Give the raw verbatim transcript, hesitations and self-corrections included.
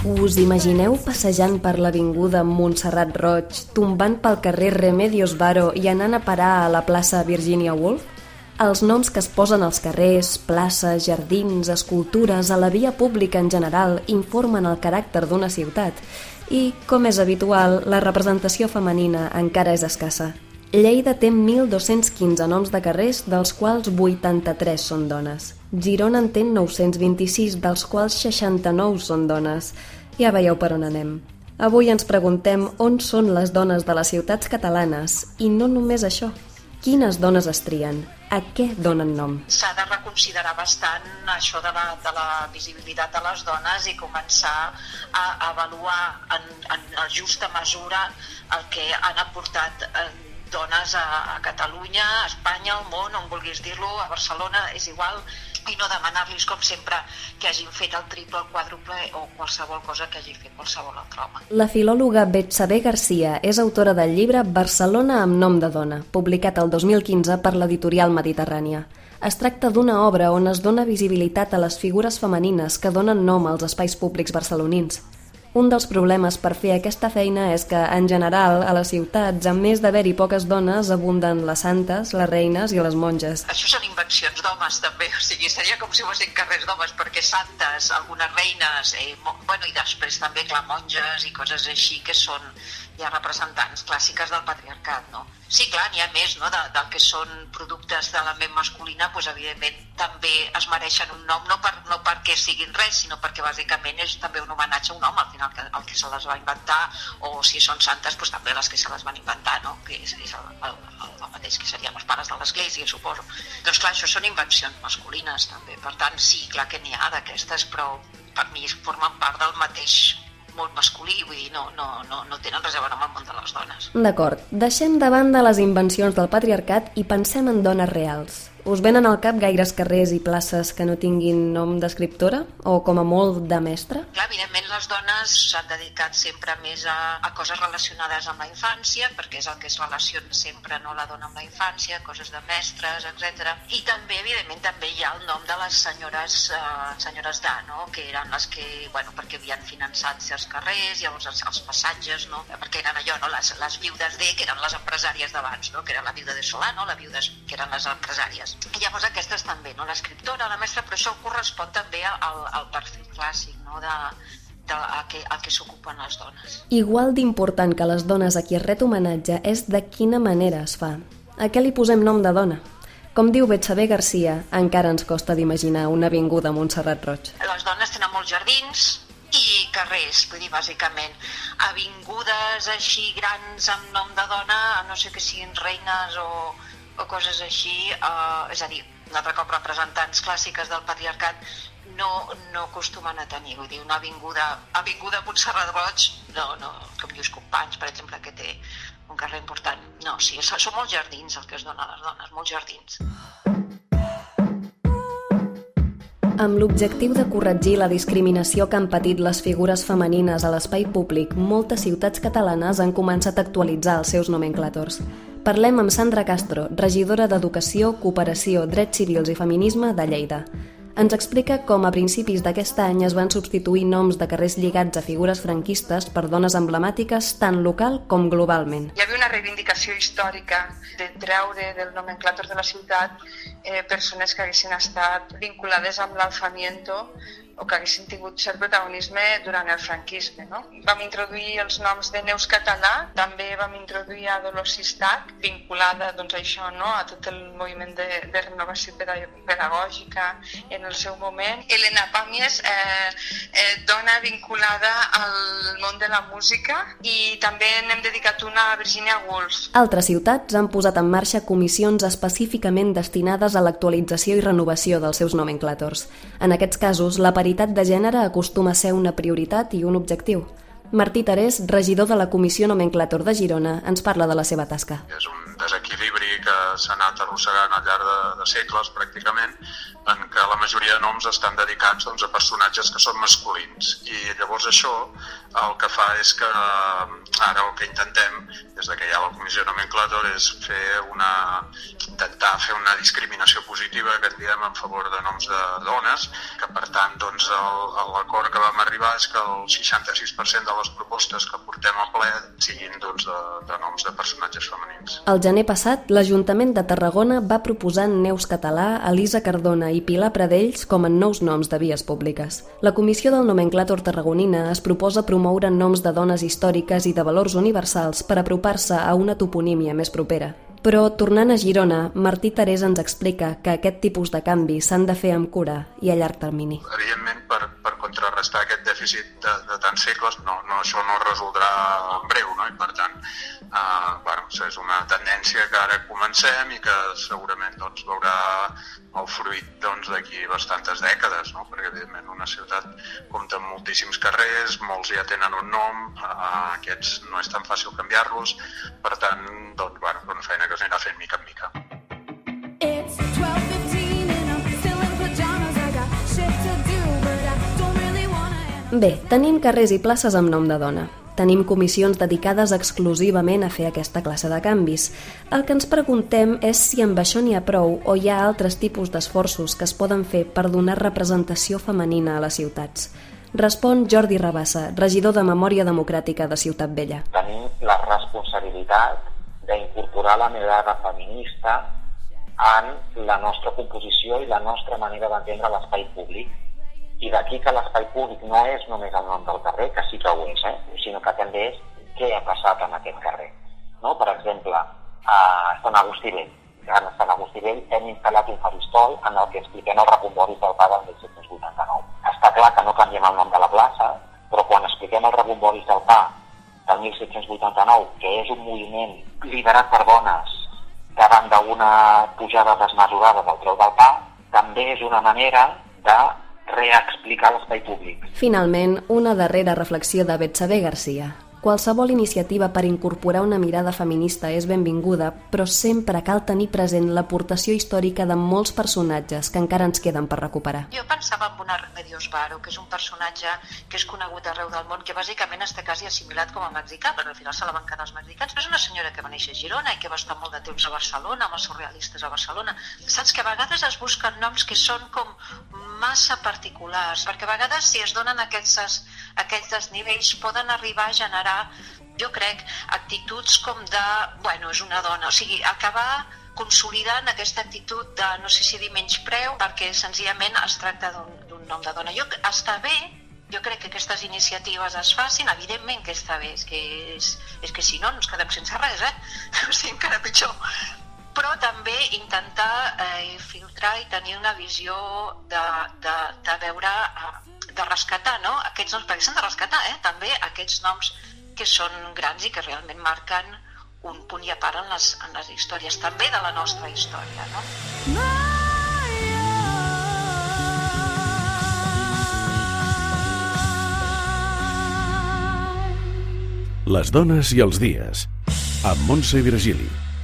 Us imagineu passejant per l'avinguda Montserrat Roig, tombant pel carrer Remedios Varo i anant a parar a la plaça Virginia Woolf? Els noms que es posen als carrers, places, jardins, escultures, a la via pública en general, informen el caràcter d'una ciutat. I, com és habitual, la representació femenina encara és escassa. Lleida té mil dos-cents quinze noms de carrers, dels quals vuitanta-tres són dones. Girona en té nou-cents vint-i-sis, dels quals seixanta-nou són dones. Ja veieu per on anem. Avui ens preguntem on són les dones de les ciutats catalanes, i no només això. Quines dones es trien? A què donen nom? S'ha de reconsiderar bastant això de la, de la visibilitat de les dones i començar a avaluar en, en justa mesura el que han aportat dones a, a Catalunya, a Espanya, al món, on vulguis dir-lo, a Barcelona, és igual, i no demanar-los, com sempre, que hagin fet el triple, el quàdruple o qualsevol cosa que hagi fet qualsevol altre home. La filòloga Betsabé Garcia és autora del llibre Barcelona amb nom de dona, publicat el dos mil quinze per l'editorial Mediterrània. Es tracta d'una obra on es dona visibilitat a les figures femenines que donen nom als espais públics barcelonins. Un dels problemes per fer aquesta feina és que, en general, a les ciutats, a més d'haver-hi poques dones, abunden les santes, les reines i les monges. Això són invencions d'homes, també. O sigui, seria com si fossin carrers d'homes, perquè santes, algunes reines, eh, bueno, i després també, clar, monges i coses així que són ja representants clàssiques del patriarcat, no? Sí, clar, n'hi ha més, no?, de, del que són productes de l'element masculina, doncs, evidentment, també es mereixen un nom, no, per, no perquè siguin res, sinó perquè, bàsicament, és també un homenatge a un home, al final, que, el que se les va inventar, o si són santes, doncs també les que se les van inventar, no?, que és, és el, el, el mateix que serien els pares de l'Església, suposo. Doncs, clar, això són invencions masculines, també. Per tant, sí, clar que n'hi ha d'aquestes, però per mi formen part del mateix molt masculí, vull dir, no, no, no, no tenen res a veure amb el món de les dones. D'acord, deixem de banda les invencions del patriarcat i pensem en dones reals. Us venen al cap gaires carrers i places que no tinguin nom d'escriptora? O, com a molt, de mestra? Clar, evidentment les dones s'han dedicat sempre més a, a coses relacionades amb la infància, perquè és el que es relaciona sempre, no, la dona amb la infància, coses de mestres, etcètera. I també, evidentment, també hi ha el nom de les senyores, eh, senyores d'A, no?, que eren les que, bueno, perquè havien finançat certs carrers, llavors els, els passatges, no?, perquè eren allò, no?, les, les viudes de, que eren les empresàries d'abans, no?, que era la viuda de Solà, no?, la viudes que eren les empresàries. I llavors aquestes també, no?, l'escriptora, la mestra, però això correspon també al, al perfil clàssic, no?, de, de a què, a què s'ocupen les dones. Igual d'important que les dones a qui es ret homenatge és de quina manera es fa. A què li posem nom de dona? Com diu Betsabé Garcia, encara ens costa d'imaginar una avinguda a Montserrat Roig. Les dones tenen molts jardins i carrers, vull dir, bàsicament. Avingudes així grans amb nom de dona, a no sé que siguin reines o o coses així, eh, és a dir, un altre cop representants clàssiques del patriarcat no, no acostumen a tenir, vull dir, una avinguda, avinguda Montserrat Roig, no, no, com Lluís Companys, per exemple, que té un carrer important. No, sí, són molts jardins el que es dona a les dones, molts jardins. Amb l'objectiu de corregir la discriminació que han patit les figures femenines a l'espai públic, moltes ciutats catalanes han començat a actualitzar els seus nomenclàtors. Parlem amb Sandra Castro, regidora d'Educació, Cooperació, Drets Civils i Feminisme de Lleida. Ens explica com a principis d'aquest any es van substituir noms de carrers lligats a figures franquistes per dones emblemàtiques tant local com globalment. Hi havia una reivindicació històrica de treure del nomenclàtor de la ciutat eh, persones que haguessin estat vinculades amb l'alzamiento o que haguessin tingut cert protagonisme durant el franquisme, no? Vam introduir els noms de Neus Català, també vam introduir a Dolors Sistac, vinculada doncs, a això, no?, a tot el moviment de, de renovació pedagògica en el seu moment. Elena Pàmies, eh, eh, dona vinculada al món de la música, i també n'hem dedicat una a Virginia Woolf. Altres ciutats han posat en marxa comissions específicament destinades a l'actualització i renovació dels seus nomenclàtors. En aquests casos, la paritat de gènere acostuma a ser una prioritat i un objectiu. Martí Terés, regidor de la Comissió Nomenclàtor de Girona, ens parla de la seva tasca. És un desequilibri que s'ha anat arrossegant al llarg de, de segles, pràcticament, en què la majoria de noms estan dedicats doncs, a personatges que són masculins. I llavors això el que fa és que ara el que intentem, des que hi ha la Comissió de Nomenclàtor, és fer una, intentar fer una discriminació positiva, que en diem, en favor de noms de dones, que per tant doncs, l'acord que vam arribar és que el seixanta-sis per cent de les propostes que portem al ple siguin doncs, de, de noms de personatges femenins. El gener passat, l'Ajuntament de Tarragona va proposar Neus Català, Elisa Cardona i Pilar Pradells com a nous noms de vies públiques. La Comissió del Nomenclàtor tarragonina es proposa promoure noms de dones històriques i de valors universals per apropar-se a una toponímia més propera. Però, tornant a Girona, Martí Terés ens explica que aquest tipus de canvis s'han de fer amb cura i a llarg termini. Evidentment, per, per contrarrestar aquest dèficit de, de tants segles, no, no, això no es resoldrà en breu, no? I per tant, eh, bueno, és una tendència que ara comencem i que segurament doncs, veurà el fruit doncs, d'aquí bastantes dècades, no? Perquè evidentment una ciutat compta amb moltíssims carrers, molts ja tenen un nom, eh, aquests no és tan fàcil canviar-los, per tant, doncs, bueno, una feina que s'anirà fent mica en mica. Bé, tenim carrers i places amb nom de dona. Tenim comissions dedicades exclusivament a fer aquesta classe de canvis. El que ens preguntem és si amb això n'hi ha prou o hi ha altres tipus d'esforços que es poden fer per donar representació femenina a les ciutats. Respon Jordi Rabassa, regidor de Memòria Democràtica de Ciutat Vella. Tenim la responsabilitat d'incorporar la mirada feminista en la nostra composició i la nostra manera d'entendre l'espai públic. I d'aquí que l'espai públic no és només el nom del carrer, que sí que ho és, eh? sinó que també és què ha passat en aquest carrer. No? Per exemple, a Sant Agustí Vell. A Sant Agustí Vell hem instal·lat un faristol en el que expliquem els rebombori del pa del mil set-cents vuitanta-nou. Està clar que no canviem el nom de la plaça, però quan expliquem els rebombori del pa del mil set-cents vuitanta-nou, que és un moviment liderat per dones davant d'una pujada desmesurada del preu del pa, també és una manera de reexplicar l'espai públic. Finalment, una darrera reflexió de Betsabe Garcia. Qualsevol iniciativa per incorporar una mirada feminista és benvinguda, però sempre cal tenir present l'aportació històrica de molts personatges que encara ens queden per recuperar. Jo pensava en una Remedios Varo, que és un personatge que és conegut arreu del món, que bàsicament està quasi assimilat com a mexicà, perquè al final se la van quedar els mexicans, però és una senyora que va néixer a Girona i que va estar molt de temps a Barcelona, amb els surrealistes a Barcelona. Saps que a vegades es busquen noms que són com massa particulars, perquè a vegades si es donen aquests, aquests desnivells poden arribar a generar, jo crec, actituds com de, bueno, és una dona, o sigui, acabar consolidant aquesta actitud de, no sé si dir menyspreu, perquè senzillament es tracta d'un nom de dona. Jo, està bé, jo crec que aquestes iniciatives es facin, evidentment que està bé, és que, és, és que si no ens quedem sense res, eh? O sigui, encara pitjor. Però també intentar eh, filtrar i tenir una visió de, de, de veure, de rescatar, no? Aquests noms, perquè s'han de rescatar, eh? També aquests noms que són grans i que realment marquen un punt i a part en les, en les històries, també de la nostra història, no? Les dones i els dies, amb Montse Virgili.